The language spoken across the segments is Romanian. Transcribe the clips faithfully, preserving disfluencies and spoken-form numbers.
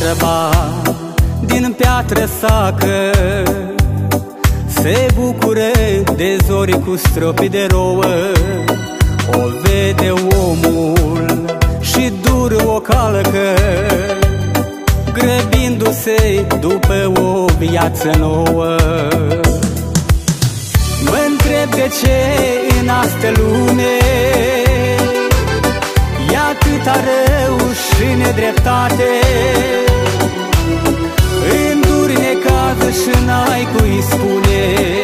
iarba din piatră sacă, se bucură de zori cu stropi de rouă. O vede omul și dur o calcă, grăbindu-se după o viață nouă. Mă-ntreb de ce în astă lume e atâta rău și nedreptate, înduri necază și n-ai cui spune,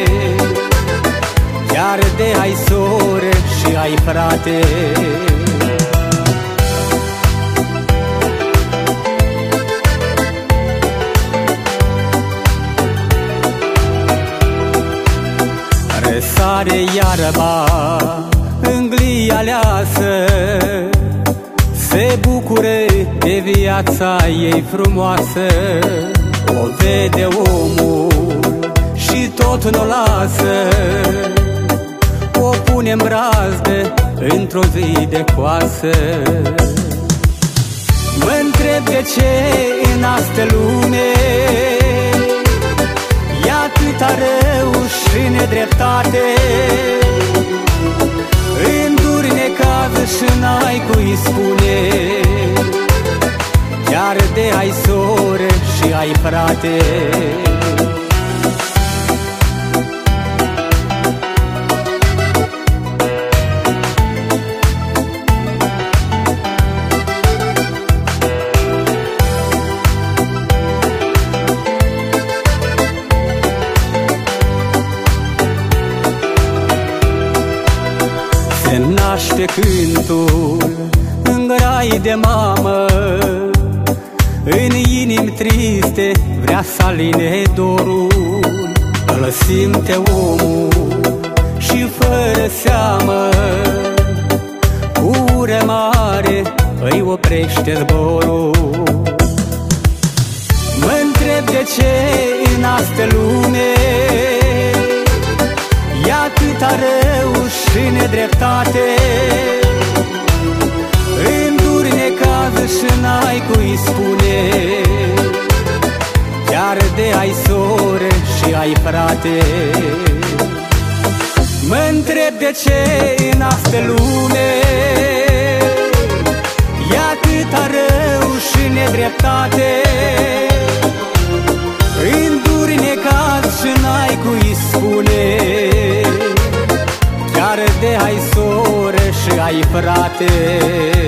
chiar de ai sore și ai frate. Răsare iarba în glia aleasă, se bucure de viața ei frumoasă. O vede omul și tot n-o lasă, o pune în brazdă într-o zi de coasă. Mă-ntreb de ce în astă lume e atâta rău și nedreptate, înduri necază și n-ai cui spune, chiar de ai sore și ai frate. Se naște cântul în grai de mamă, în inimi triste vrea să aline dorul. Îl simte omul și fără seamă, cu ură mare îi oprește zborul. Mă-ntreb de ce în astă lume e atâta rău și nedreptate, înduri necază și n-ai cui spune, chiar de ai sore și ai frate. Mă-ntreb de ce în astă lume e atâta rău și nedreptate, înduri necaz și n-ai cui spune, chiar de ai sore și ai frate.